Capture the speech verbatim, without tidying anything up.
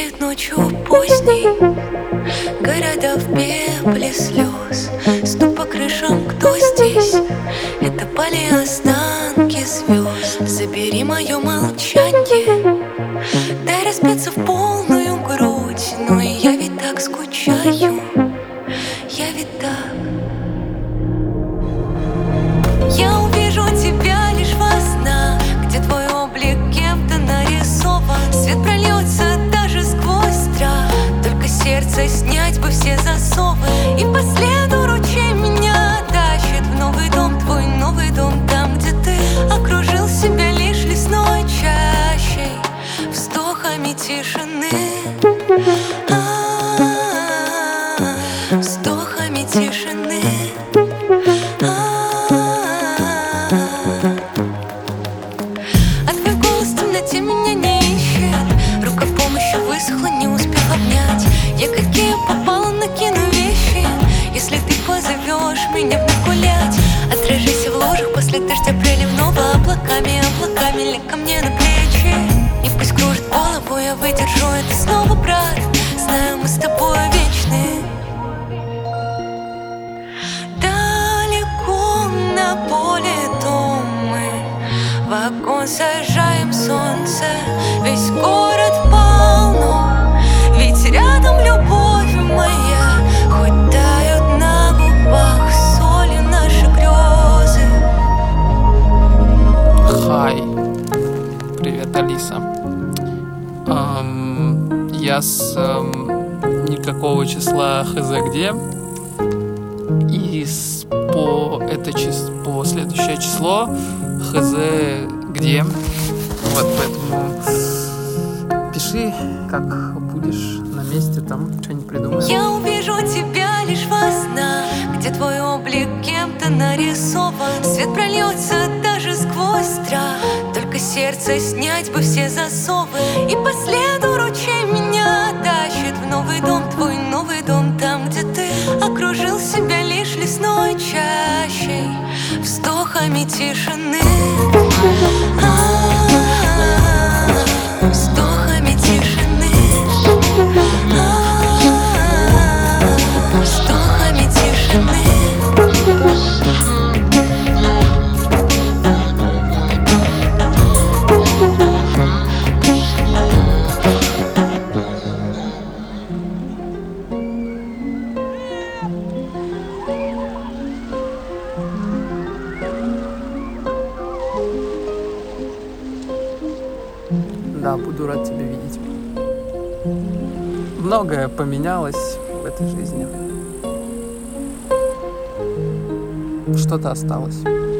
Темнеет ночью поздней, города в пепле слез. Стук по крышам, кто здесь? Это пали останки звезд. Забери мое молчание, дай распеться в полную грудь. Но и я ведь так скучаю, я ведь так. Я увижу тебя лишь во снах, где твой облик кем-то нарисован. Свет прольется даже сквозь страх, только сердце снять бы все засовы. И по следу ручей меня тащит в новый дом, твой новый дом. Там, где ты окружил себя лишь лесной чащей, вздохами тишины, а-а-а, вздохами тишины. А твой голос в темноте меня не ищет, рука помощи высохла, не успев обнять. Я какие попало накину вещи, если ты позовешь меня вновь гулять. Отражайся в лужах после дождя проливного, облаками, облаками лег ко мне на плечи. И пусть кружит голову, я выдержу это снова, брат. Знаю, мы с тобой вечны. Далеко на поле дом мы, в окон сажаем солнце. Весь город полно, ведь рядом любовь моя. Хоть тают на губах солью наши грезы. Хай, привет, Алиса. Эм, я с эм, никакого числа хз где, и с, по это чис, по следующее число хз где. Вот поэтому пиши, как будешь на месте, там что-нибудь придумаем. Я увижу тебя лишь во снах, где твой облик кем-то нарисован. Свет прольется даже сквозь страх, только сердце снять бы все засовы. И по следу ручей меня тащит в новый дом, твой новый дом. Там, где ты окружил себя лишь лесной чащей, вздохами тишины, а-а-а, вздохами тишины, а-а-а, вздохами тишины. Да, буду рад тебя видеть. Многое поменялось в этой жизни. Что-то осталось.